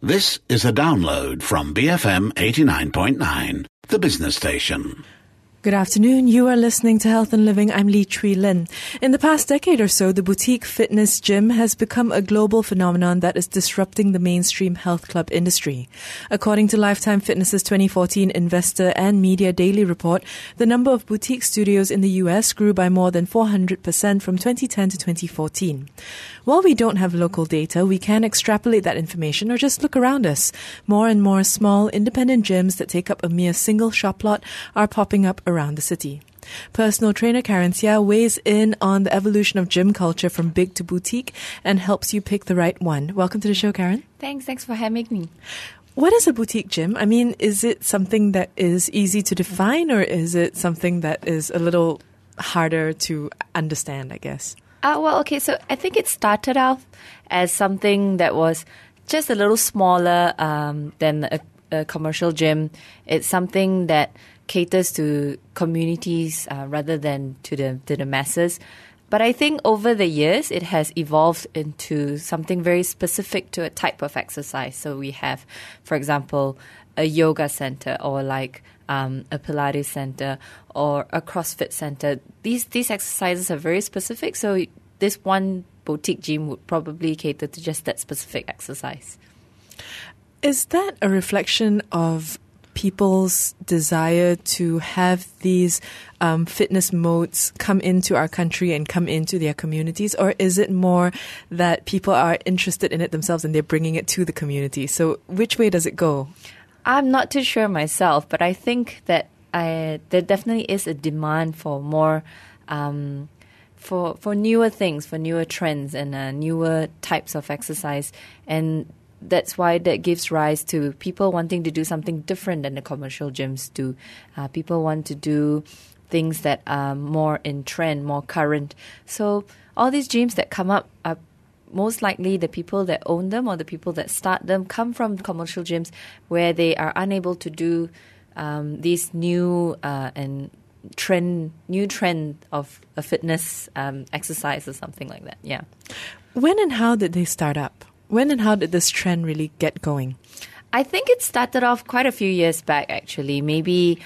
This is a download from BFM 89.9, the business station. Good afternoon. You are listening to Health and Living. I'm Lee Chui Lin. In the past decade or so, the boutique fitness gym has become a global phenomenon that is disrupting the mainstream health club industry. According to Lifetime Fitness's 2014 Investor and Media Daily Report, the number of boutique studios in the US grew by more than 400% from 2010 to 2014. While we don't have local data, we can extrapolate that information or just look around us. More and more small, independent gyms that take up a mere single shop lot are popping up around the city. Personal trainer Karen Sia weighs in on the evolution of gym culture from big to boutique and helps you pick the right one. Welcome to the show, Karen. Thanks for having me. What is a boutique gym? I mean, is it something that is easy to define, or is it something that is a little harder to understand, I guess? So I think it started off as something that was just a little smaller than a commercial gym. It's something that caters to communities rather than to the masses. But I think over the years, it has evolved into something very specific to a type of exercise. So we have, for example, a yoga center or like a Pilates center or a CrossFit center. These exercises are very specific. So this one boutique gym would probably cater to just that specific exercise. Is that a reflection of people's desire to have these fitness modes come into our country and come into their communities? Or is it more that people are interested in it themselves and they're bringing it to the community? So which way does it go? I'm not too sure myself, but I think that there definitely is a demand for more, for newer things, for newer trends and newer types of exercise. And that's why that gives rise to people wanting to do something different than the commercial gyms do. People want to do things that are more in trend, more current. So all these gyms that come up are most likely the people that own them or the people that start them come from commercial gyms where they are unable to do these new trend of a fitness exercise or something like that. Yeah. When and how did they start up? When and how did this trend really get going? I think it started off quite a few years back, actually, maybe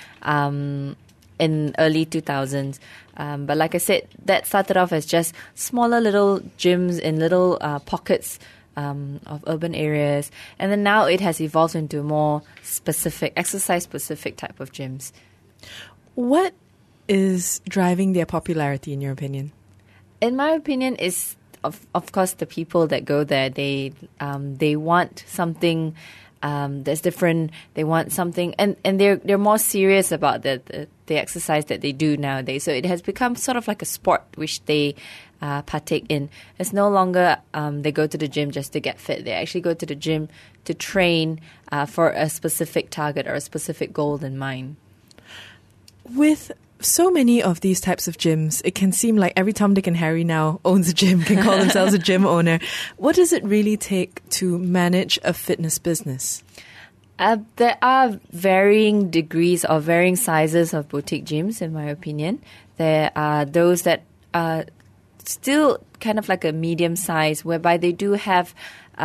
in early 2000s. But like I said, that started off as just smaller little gyms in little pockets of urban areas. And then now it has evolved into a more specific, exercise-specific type of gyms. What is driving their popularity, in your opinion? In my opinion, is of course the people that go there. They want something that's different. They want something, and they're more serious about the exercise that they do nowadays. So it has become sort of like a sport which they partake in. It's no longer they go to the gym just to get fit. They actually go to the gym to train for a specific target or a specific goal in mind. With so many of these types of gyms, it can seem like every Tom, Dick and Harry now owns a gym, can call themselves a gym owner. What does it really take to manage a fitness business? There are varying degrees or varying sizes of boutique gyms, in my opinion. There are those that are still kind of like a medium size, whereby they do have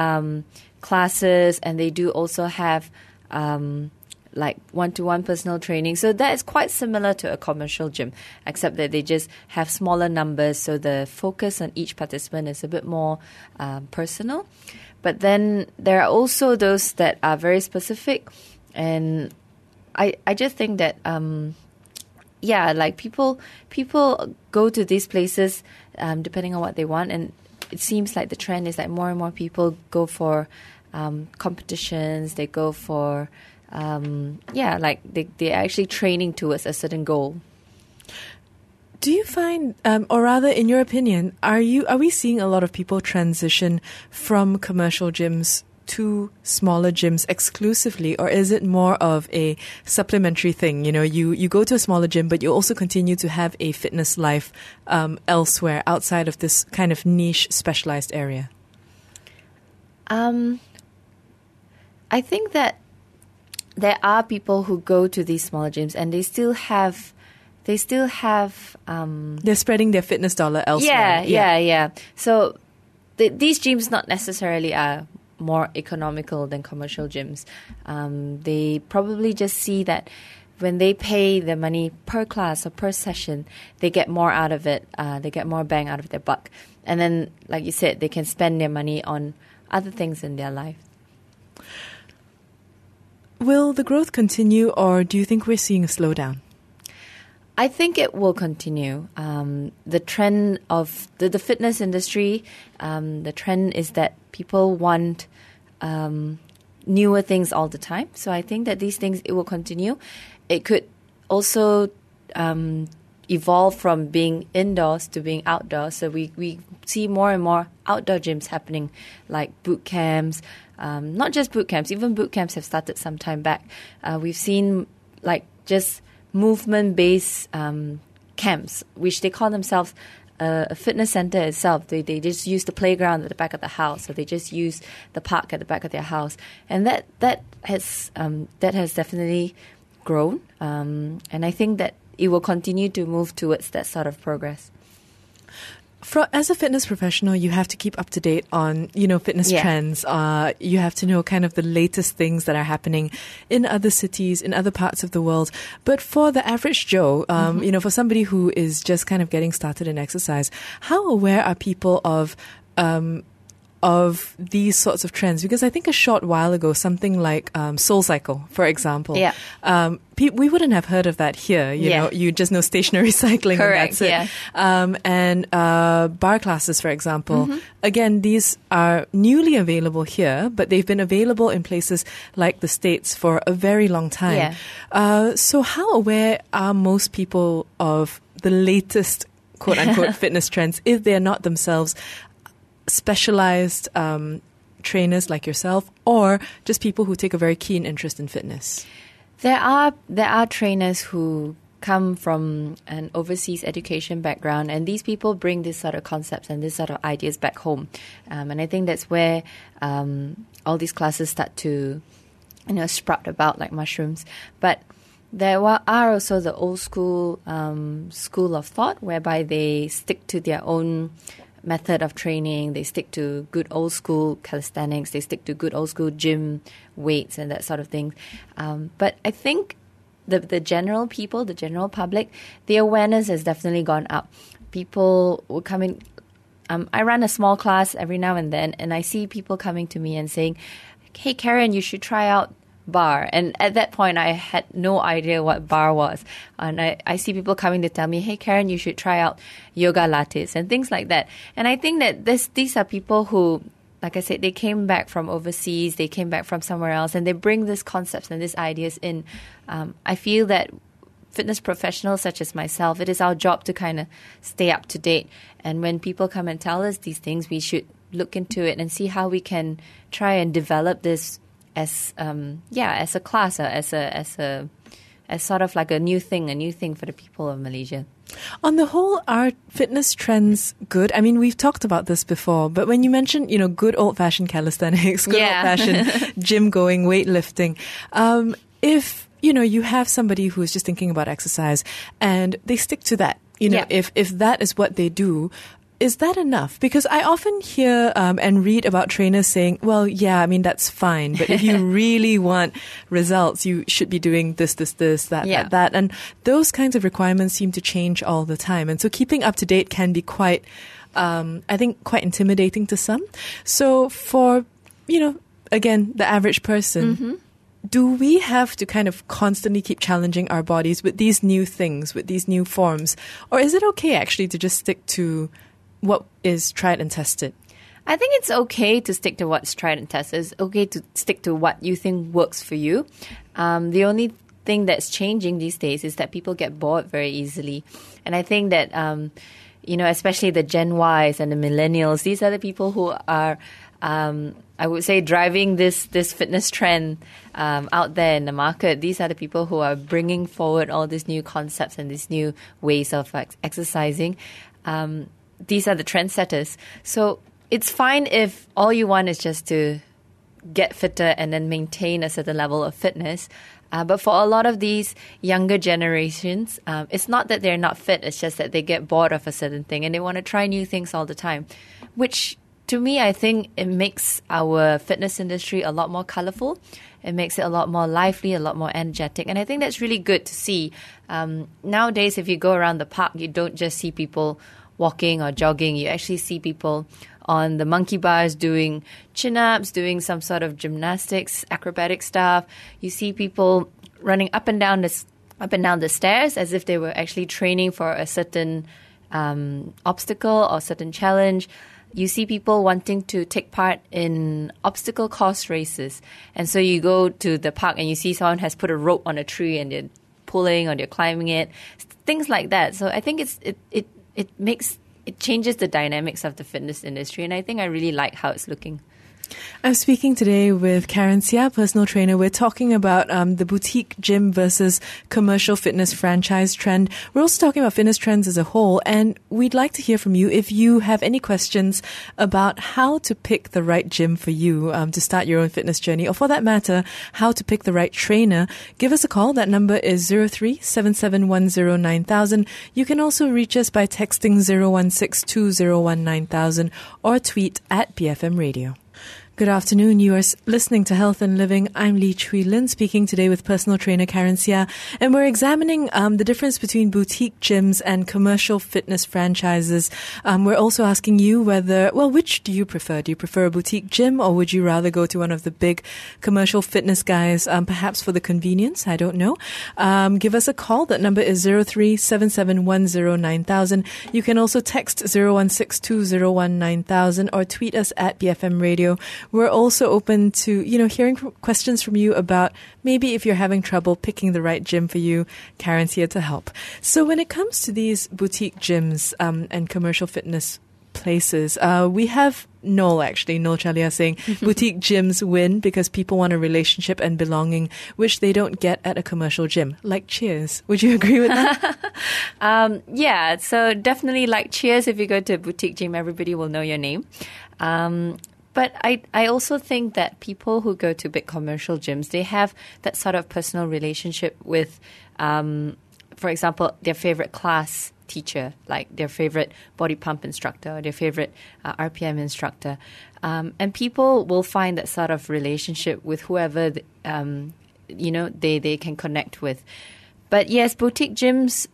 classes and they do also have like one-to-one personal training. So that is quite similar to a commercial gym, except that they just have smaller numbers. So the focus on each participant is a bit more personal. But then there are also those that are very specific. And I just think that, like people go to these places depending on what they want. And it seems like the trend is that more and more people go for competitions. They go for they're actually training towards a certain goal. Do you find, or rather, in your opinion, are we seeing a lot of people transition from commercial gyms to smaller gyms exclusively, or is it more of a supplementary thing? You know, you go to a smaller gym, but you also continue to have a fitness life elsewhere outside of this kind of niche specialized area? I think that there are people who go to these smaller gyms and they still have they're spreading their fitness dollar elsewhere. Yeah. So these gyms not necessarily are more economical than commercial gyms. They probably just see that when they pay the money per class or per session, they get more out of it. They get more bang out of their buck. And then, like you said, they can spend their money on other things in their life. Will the growth continue, or do you think we're seeing a slowdown? I think it will continue. The trend of the fitness industry, the trend is that people want newer things all the time. So I think that these things, it will continue. It could also evolve from being indoors to being outdoors. So we see more and more outdoor gyms happening, like boot camps. Not just boot camps, even boot camps have started some time back. We've seen like just movement-based camps, which they call themselves a fitness center itself. They just use the playground at the back of the house, or they just use the park at the back of their house, and that has definitely grown. And I think that it will continue to move towards that sort of progress. As a fitness professional, you have to keep up to date on, fitness trends. You have to know kind of the latest things that are happening in other cities, in other parts of the world. But for the average Joe, for somebody who is just kind of getting started in exercise, how aware are people of these sorts of trends? Because I think a short while ago, something like SoulCycle, for example, we wouldn't have heard of that here. You know, you just know stationary cycling. Correct, and that's it. And bar classes, for example. Again, these are newly available here, but they've been available in places like the States for a very long time. So how aware are most people of the latest quote-unquote fitness trends if they're not themselves specialized trainers like yourself, or just people who take a very keen interest in fitness? There are trainers who come from an overseas education background, and these people bring this sort of concepts and this sort of ideas back home. And I think that's where all these classes start to, sprout about like mushrooms. But there are also the old school school of thought, whereby they stick to their own method of training. They stick to good old school calisthenics. They stick to good old school gym weights and that sort of thing. But I think the general people, the general public, the awareness has definitely gone up. People will come in. I run a small class every now and then, and I see people coming to me and saying, "Hey, Karen, you should try out bar." And at that point, I had no idea what bar was. And I see people coming to tell me, "Hey, Karen, you should try out yoga lattes," and things like that. And I think that these are people who, like I said, they came back from overseas, they came back from somewhere else, and they bring these concepts and these ideas in. I feel that fitness professionals such as myself, it is our job to kind of stay up to date. And when people come and tell us these things, we should look into it and see how we can try and develop this as a class, as sort of like a new thing for the people of Malaysia. On the whole, are fitness trends good? I mean, we've talked about this before, but when you mentioned, good old-fashioned calisthenics, good old-fashioned gym-going, weightlifting, if, you have somebody who is just thinking about exercise and they stick to that, if that is what they do, is that enough? Because I often hear and read about trainers saying, well, that's fine. But if you really want results, you should be doing this, that. And those kinds of requirements seem to change all the time. And so keeping up to date can be quite intimidating to some. So for, again, the average person, do we have to kind of constantly keep challenging our bodies with these new things, with these new forms? Or is it okay actually to just stick to what is tried and tested? I think it's okay to stick to what's tried and tested. It's okay to stick to what you think works for you. The only thing that's changing these days is that people get bored very easily. And I think that, especially the Gen Ys and the millennials, these are the people who are, I would say, driving this fitness trend out there in the market. These are the people who are bringing forward all these new concepts and these new ways of exercising. These are the trendsetters. So it's fine if all you want is just to get fitter and then maintain a certain level of fitness. But for a lot of these younger generations, it's not that they're not fit. It's just that they get bored of a certain thing and they want to try new things all the time, which to me, I think it makes our fitness industry a lot more colorful. It makes it a lot more lively, a lot more energetic. And I think that's really good to see. Nowadays, if you go around the park, you don't just see people walking or jogging. You actually see people on the monkey bars doing chin-ups, doing some sort of gymnastics, acrobatic stuff. You see people running up and down the stairs as if they were actually training for a certain obstacle or certain challenge. You see people wanting to take part in obstacle course races. And so you go to the park and you see someone has put a rope on a tree and they're pulling or they're climbing it. Things like that. So I think it changes the dynamics of the fitness industry. And I think I really like how it's looking. I'm speaking today with Karen Seah, personal trainer. We're talking about the boutique gym versus commercial fitness franchise trend. We're also talking about fitness trends as a whole, and we'd like to hear from you if you have any questions about how to pick the right gym for you to start your own fitness journey, or for that matter, how to pick the right trainer. Give us a call. That number is 03-7710-9000. You can also reach us by texting 016-201-9000 or tweet at BFM Radio. Good afternoon. You are listening to Health and Living. I'm Lee Chui Lin, speaking today with personal trainer Karen Seah, and we're examining the difference between boutique gyms and commercial fitness franchises. We're also asking you which do you prefer? Do you prefer a boutique gym, or would you rather go to one of the big commercial fitness guys, perhaps for the convenience? I don't know. Give us a call. That number is 03-7710-9000. You can also text 016-201-9000 or tweet us at BFM Radio. We're also open to, hearing questions from you about maybe if you're having trouble picking the right gym for you. Karen's here to help. So when it comes to these boutique gyms and commercial fitness places, we have Noel Chalia saying boutique gyms win because people want a relationship and belonging, which they don't get at a commercial gym, like Cheers. Would you agree with that? Yeah, so definitely like Cheers. If you go to a boutique gym, everybody will know your name. But I also think that people who go to big commercial gyms, they have that sort of personal relationship with, for example, their favorite class teacher, like their favorite body pump instructor or their favorite RPM instructor. And people will find that sort of relationship with whoever, they can connect with. But yes, boutique gyms,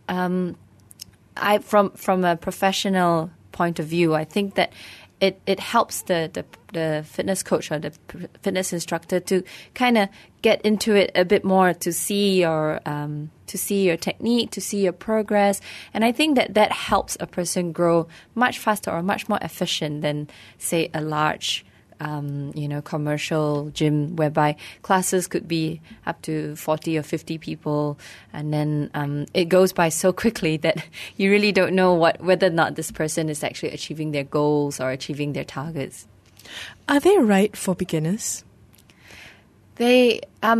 from a professional point of view, I think that it helps the fitness coach or the fitness instructor to kind of get into it a bit more, to see your technique, to see your progress. And I think that helps a person grow much faster or much more efficient than, say, a large commercial gym whereby classes could be up to 40 or 50 people, and then it goes by so quickly that you really don't know whether or not this person is actually achieving their goals or achieving their targets. Are they right for beginners? They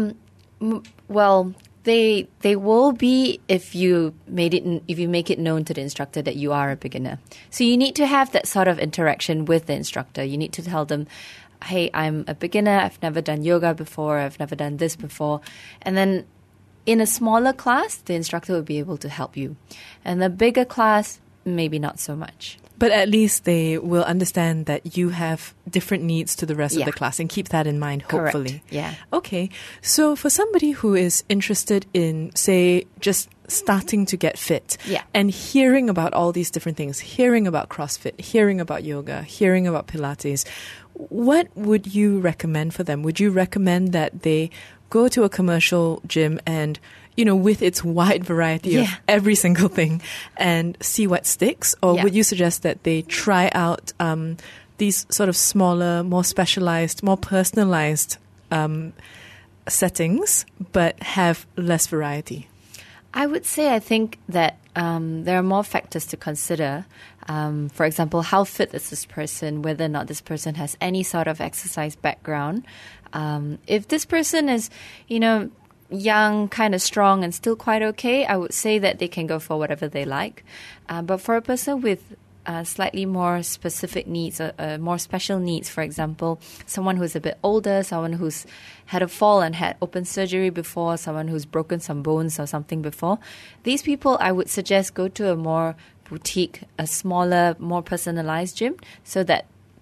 They will be if you make it known to the instructor that you are a beginner. So you need to have that sort of interaction with the instructor. You need to tell them, hey, I'm a beginner. I've never done yoga before. I've never done this before. And then in a smaller class, the instructor will be able to help you. And the bigger class, maybe not so much. But at least they will understand that you have different needs to the rest of the class and keep that in mind, hopefully. Correct. Yeah. Okay. So for somebody who is interested in, say, just starting to get fit and hearing about all these different things, hearing about CrossFit, hearing about yoga, hearing about Pilates, what would you recommend for them? Would you recommend that they go to a commercial gym and, with its wide variety of every single thing and see what sticks? Or would you suggest that they try out these sort of smaller, more specialized, more personalized settings, but have less variety? I would say I think that there are more factors to consider. For example, how fit is this person, whether or not this person has any sort of exercise background. If this person is, young, kind of strong and still quite okay, I would say that they can go for whatever they like. But for a person with slightly more specific needs, more special needs, for example, someone who's a bit older, someone who's had a fall and had open surgery before, someone who's broken some bones or something before, these people, I would suggest go to a more boutique, a smaller, more personalized gym so that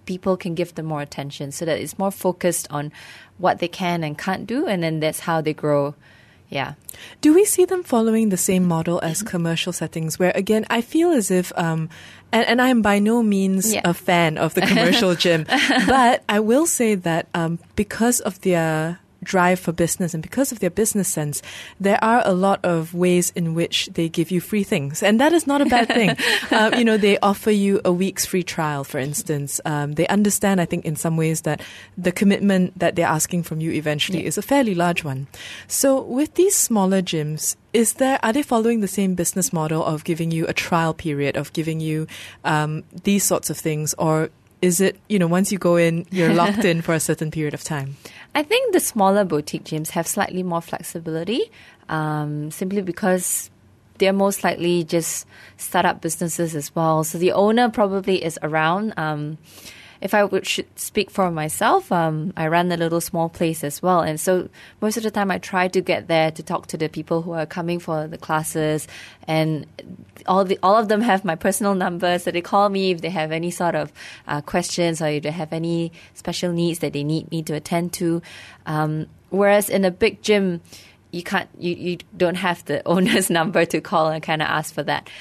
people can give them more attention so that it's more focused on what they can and can't do, and then that's how they grow. Yeah. Do we see them following the same model as commercial settings where, again, I feel as if, and I'm by no means a fan of the commercial gym, but I will say that because of their drive for business and because of their business sense, there are a lot of ways in which they give you free things. And that is not a bad thing. They offer you a week's free trial, for instance. They understand, I think, in some ways that the commitment that they're asking from you eventually is a fairly large one. So with these smaller gyms, are they following the same business model of giving you a trial period, of giving you these sorts of things? Or is it, once you go in, you're locked in for a certain period of time? I think the smaller boutique gyms have slightly more flexibility, simply because they're most likely just startup businesses as well. So the owner probably is around. If I should speak for myself, I run a little small place as well. And so most of the time I try to get there to talk to the people who are coming for the classes. And all of them have my personal number, so they call me if they have any sort of questions or if they have any special needs that they need me to attend to. Whereas in a big gym, you don't have the owner's number to call and kind of ask for that.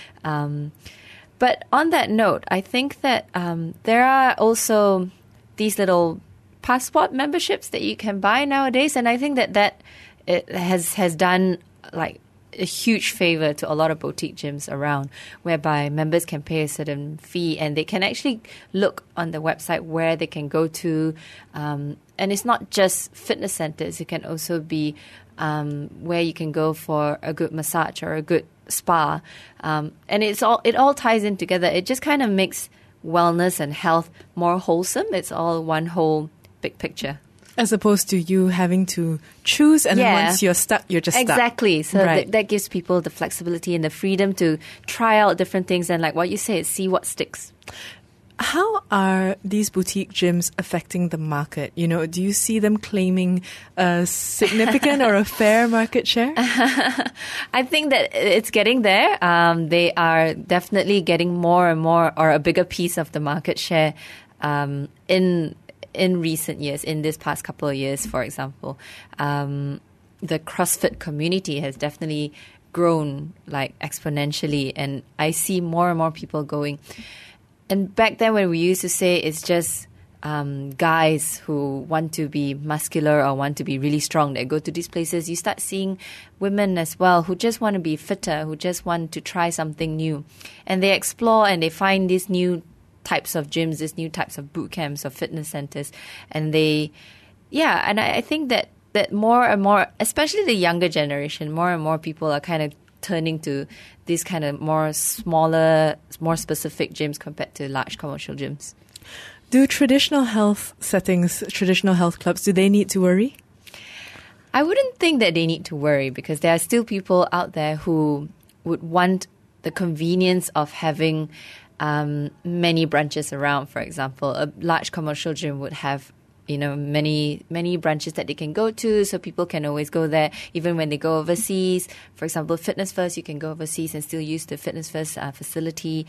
But on that note, I think that there are also these little passport memberships that you can buy nowadays, and I think that it has done like a huge favor to a lot of boutique gyms around, whereby members can pay a certain fee and they can actually look on the website where they can go to. And it's not just fitness centers; it can also be where you can go for a good massage or a good spa, and it all ties in together. It just kind of makes wellness and health more wholesome. It's all one whole big picture, as opposed to you having to choose, and then once you're stuck, you're just stuck. Exactly. So right. that gives people the flexibility and the freedom to try out different things, and like what you say, see what sticks. How are these boutique gyms affecting the market? Do you see them claiming a significant or a fair market share? I think that it's getting there. They are definitely getting more and more, or a bigger piece of the market share in recent years, in this past couple of years, for example. The CrossFit community has definitely grown like exponentially, and I see more and more people going. And back then when we used to say it's just guys who want to be muscular or want to be really strong that go to these places, you start seeing women as well who just want to be fitter, who just want to try something new. And they explore and they find these new types of gyms, these new types of boot camps or fitness centers. And I think that more and more, especially the younger generation, more and more people are kind of turning to these kind of more smaller, more specific gyms compared to large commercial gyms. Do traditional health settings, traditional health clubs, do they need to worry? I wouldn't think that they need to worry, because there are still people out there who would want the convenience of having many branches around. For example, a large commercial gym would have many branches that they can go to, so people can always go there even when they go overseas. For example, Fitness First, you can go overseas and still use the Fitness First facility.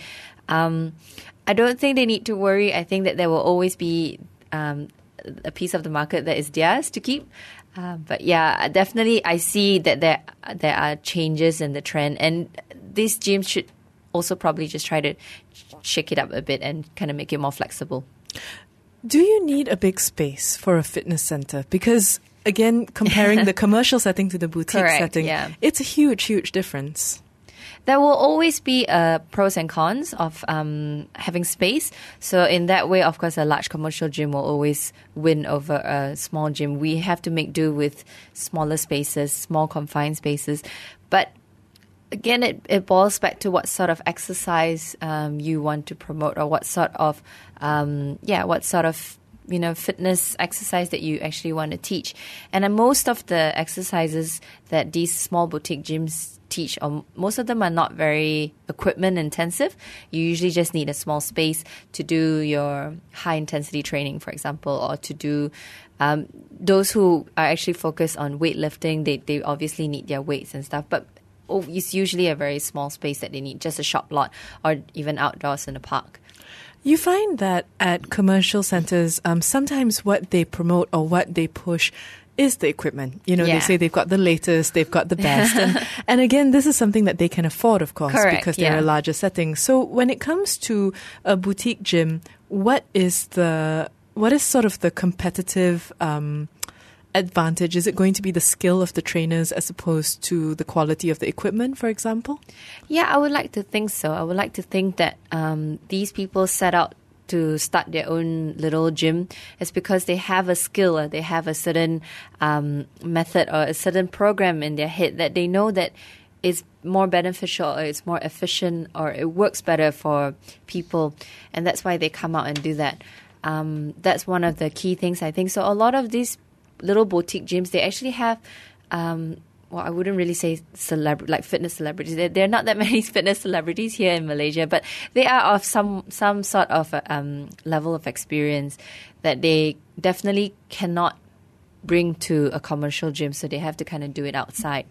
I don't think they need to worry. I think that there will always be a piece of the market that is theirs to keep. But yeah, definitely I see that there are changes in the trend, and these gyms should also probably just try to shake it up a bit and kind of make it more flexible. Do you need a big space for a fitness center? Because, again, comparing the commercial setting to the boutique setting, it's a huge, huge difference. There will always be pros and cons of having space. So in that way, of course, a large commercial gym will always win over a small gym. We have to make do with smaller spaces, small confined spaces. But again, it boils back to what sort of exercise you want to promote, or what sort of fitness exercise that you actually want to teach. And most of the exercises that these small boutique gyms teach, most of them are not very equipment intensive. You usually just need a small space to do your high intensity training, for example, or to do those who are actually focused on weightlifting. They obviously need their weights and stuff, but it's usually a very small space that they need, just a shop lot or even outdoors in a park. You find that at commercial centers, sometimes what they promote or what they push is the equipment. You know, Yeah. they say they've got the latest, they've got the best. And again, this is something that they can afford, of course, Correct, because they're yeah. a larger setting. So when it comes to a boutique gym, what is sort of the competitive advantage? Is it going to be the skill of the trainers as opposed to the quality of the equipment, for example? Yeah, I would like to think so. I would like to think that these people set out to start their own little gym is because they have a skill or they have a certain method or a certain program in their head that they know that is more beneficial or it's more efficient or it works better for people. And that's why they come out and do that. That's one of the key things, I think. So a lot of these little boutique gyms, they actually have I wouldn't really say like fitness celebrities. There are not that many fitness celebrities here in Malaysia, but they are of some sort of level of experience that they definitely cannot bring to a commercial gym, so they have to kind of do it outside.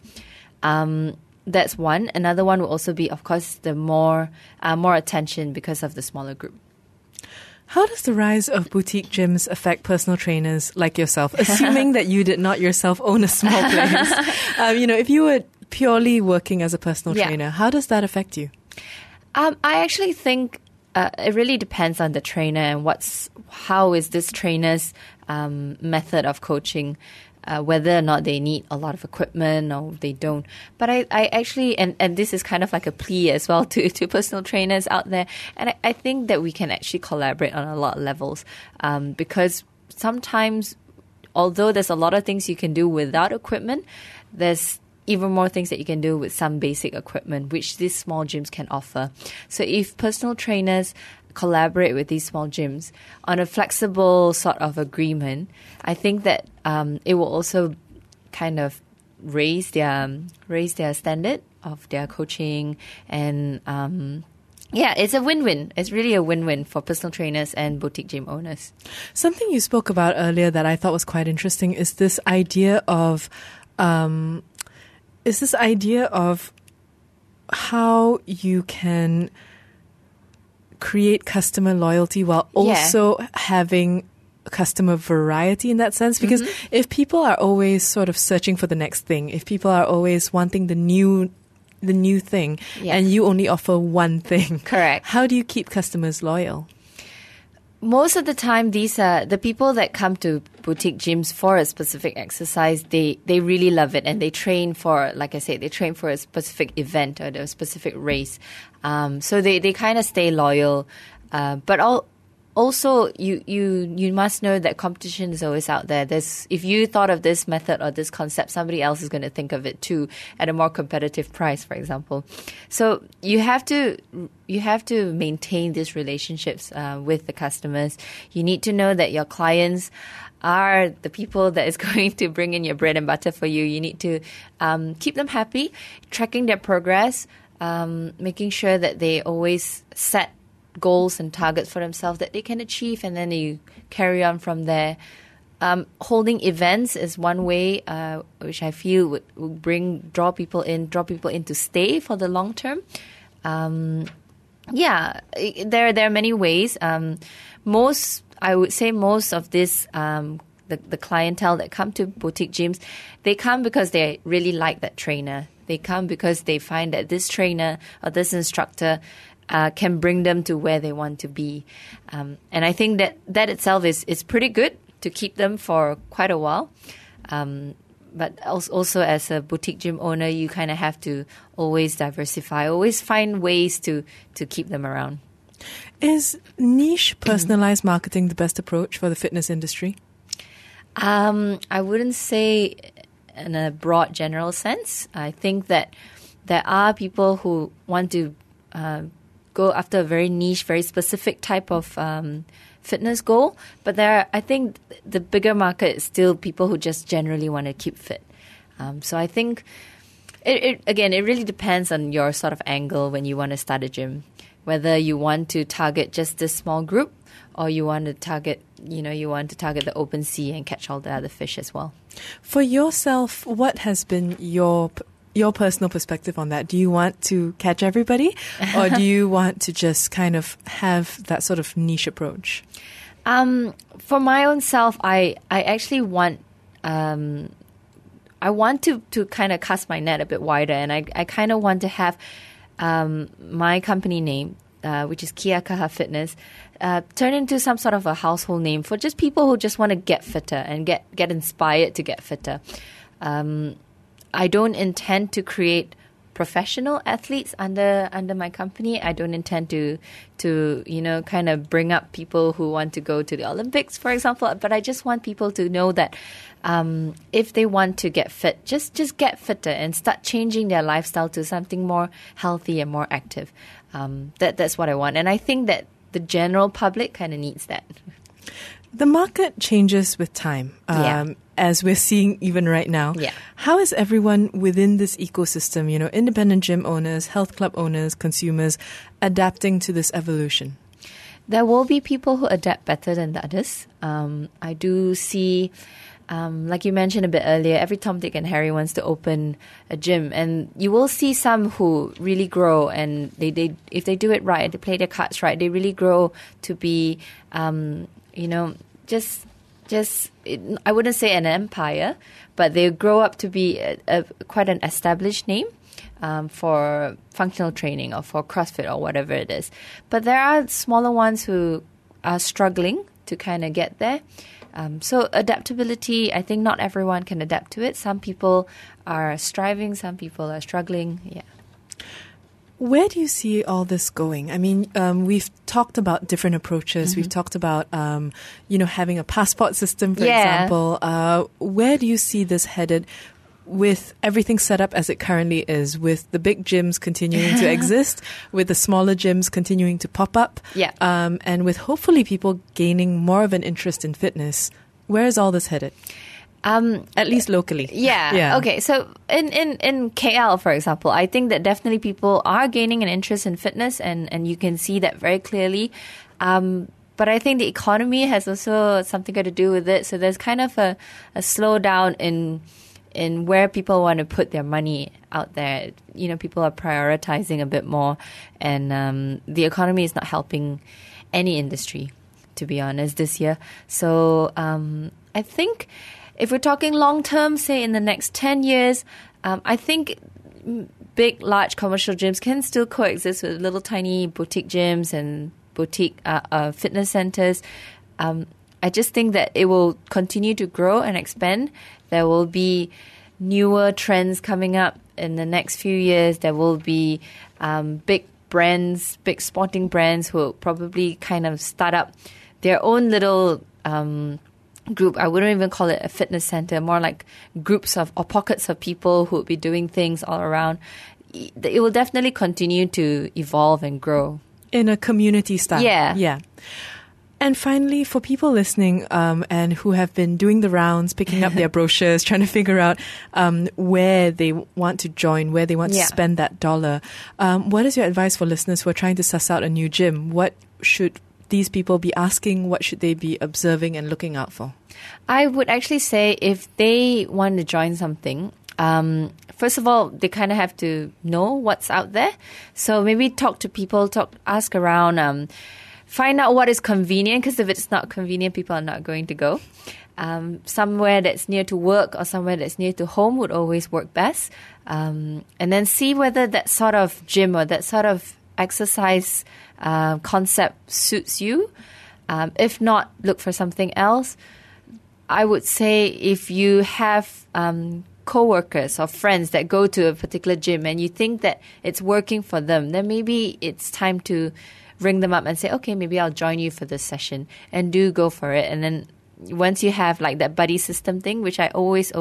That's one. Another one will also be, of course, the more attention because of the smaller group. How does the rise of boutique gyms affect personal trainers like yourself, assuming that you did not yourself own a small place? If you were purely working as a personal trainer, how does that affect you? I actually think it really depends on the trainer and how is this trainer's method of coaching. Whether or not they need a lot of equipment or they don't. But I actually, and this is kind of like a plea as well to personal trainers out there, and I think that we can actually collaborate on a lot of levels because sometimes, although there's a lot of things you can do without equipment, there's even more things that you can do with some basic equipment, which these small gyms can offer. So if personal trainers collaborate with these small gyms on a flexible sort of agreement, I think that it will also kind of raise their standard of their coaching, and it's a win-win. It's really a win-win for personal trainers and boutique gym owners. Something you spoke about earlier that I thought was quite interesting is this idea of how you can create customer loyalty while also having customer variety in that sense. Because if people are always sort of searching for the next thing, if people are always wanting the new thing, and you only offer one thing, correct, how do you keep customers loyal? Most of the time, these are the people that come to boutique gyms for a specific exercise. They really love it, and they train for, like I said, they train for a specific event or a specific race. So they kind of stay loyal. But also, you must know that competition is always out there. If you thought of this method or this concept, somebody else is going to think of it too at a more competitive price, for example. So you have to maintain these relationships with the customers. You need to know that your clients are the people that is going to bring in your bread and butter for you. You need to keep them happy, tracking their progress, making sure that they always set goals and targets for themselves that they can achieve, and then you carry on from there. Holding events is one way which I feel would draw people in to stay for the long term. There are many ways. I would say most of this the clientele that come to boutique gyms, they come because they really like that trainer. They come because they find that this trainer or this instructor can bring them to where they want to be. And I think that itself is pretty good to keep them for quite a while. But also as a boutique gym owner, you kind of have to always diversify, always find ways to keep them around. Is niche personalized marketing the best approach for the fitness industry? I wouldn't say in a broad general sense. I think that there are people who want to go after a very niche, very specific type of fitness goal. But I think the bigger market is still people who just generally want to keep fit. So I think, it really depends on your sort of angle when you want to start a gym. Whether you want to target just this small group or you want to target the open sea and catch all the other fish as well. For yourself, what has been your your personal perspective on that. Do you want to catch everybody, or do you want to just kind of have that sort of niche approach? For my own self, I actually want I want to kind of cast my net a bit wider, and I kind of want to have my company name, which is Kia Kaha Fitness, turn into some sort of a household name for just people who just want to get fitter and get inspired to get fitter. I don't intend to create professional athletes under my company. I don't intend to kind of bring up people who want to go to the Olympics, for example. But I just want people to know that if they want to get fit, just get fitter and start changing their lifestyle to something more healthy and more active. That's what I want, and I think that the general public kind of needs that. The market changes with time, as we're seeing even right now. Yeah. How is everyone within this ecosystem, independent gym owners, health club owners, consumers, adapting to this evolution? There will be people who adapt better than the others. I do see, like you mentioned a bit earlier, every Tom, Dick and Harry wants to open a gym. And you will see some who really grow, and they if they do it right, they play their cards right, they really grow to be, I wouldn't say an empire, but they grow up to be quite an established name for functional training or for CrossFit or whatever it is. But there are smaller ones who are struggling to kind of get there. So adaptability, I think not everyone can adapt to it. Some people are striving, some people are struggling. Yeah. Where do you see all this going? I mean, we've talked about different approaches. Mm-hmm. We've talked about, having a passport system, for example. Where do you see this headed with everything set up as it currently is, with the big gyms continuing to exist, with the smaller gyms continuing to pop up, and with hopefully people gaining more of an interest in fitness? Where is all this headed? At least locally. Yeah. Okay. So in KL, for example, I think that definitely people are gaining an interest in fitness, and you can see that very clearly. But I think the economy has also something got to do with it. So there's kind of a slowdown in where people want to put their money out there. People are prioritizing a bit more, and the economy is not helping any industry, to be honest, this year. So I think if we're talking long term, say in the next 10 years, I think big, large commercial gyms can still coexist with little tiny boutique gyms and boutique fitness centers. I just think that it will continue to grow and expand. There will be newer trends coming up in the next few years. There will be big brands, big sporting brands who will probably kind of start up their own little group. I wouldn't even call it a fitness center, more like groups of or pockets of people who will be doing things all around. It will definitely continue to evolve and grow. In a community style. Yeah. And finally, for people listening and who have been doing the rounds, picking up their brochures, trying to figure out where they want to join, where they want to spend that dollar, what is your advice for listeners who are trying to suss out a new gym? What should these people be asking? What should they be observing and looking out for? I would actually say if they want to join something, first of all, they kind of have to know what's out there. So maybe talk to people, ask around, find out what is convenient, because if it's not convenient, people are not going to go. Somewhere that's near to work or somewhere that's near to home would always work best. And then see whether that sort of gym or that sort of exercise concept suits you. If not, look for something else. I would say if you have co-workers or friends that go to a particular gym and you think that it's working for them, then maybe it's time to ring them up and say, okay, maybe I'll join you for this session, and do go for it. And then once you have like that buddy system thing, which I always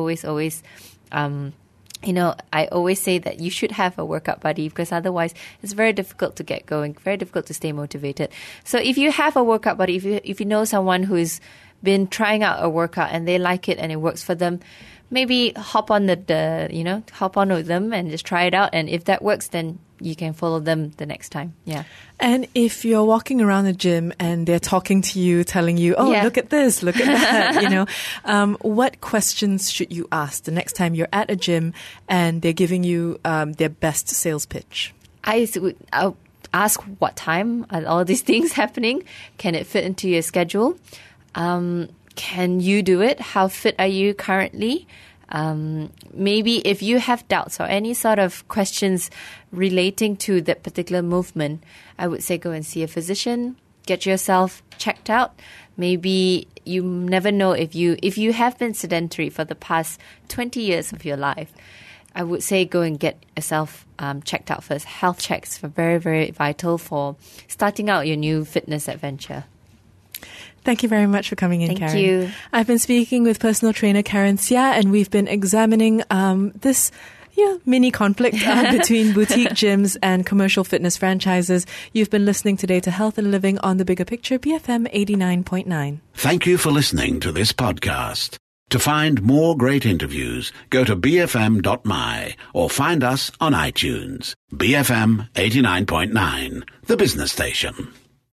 I always say that you should have a workout buddy, because otherwise it's very difficult to get going, very difficult to stay motivated. So if you have a workout buddy, if you know someone who's been trying out a workout and they like it and it works for them, maybe hop on with them and just try it out. And if that works, then you can follow them the next time. Yeah. And if you're walking around the gym and they're talking to you, telling you, oh, look at this, look at that, what questions should you ask the next time you're at a gym and they're giving you their best sales pitch? I'll ask what time are all these things happening? Can it fit into your schedule? Can you do it? How fit are you currently? Maybe if you have doubts or any sort of questions relating to that particular movement, I would say go and see a physician, get yourself checked out. Maybe you never know if you have been sedentary for the past 20 years of your life. I would say go and get yourself checked out first. Health checks are very, very vital for starting out your new fitness adventure. Thank you very much for coming in, Karen. Thank you. I've been speaking with personal trainer Karen Seah, and we've been examining this mini conflict between boutique gyms and commercial fitness franchises. You've been listening today to Health and Living on The Bigger Picture, BFM 89.9. Thank you for listening to this podcast. To find more great interviews, go to bfm.my or find us on iTunes. BFM 89.9, the business station.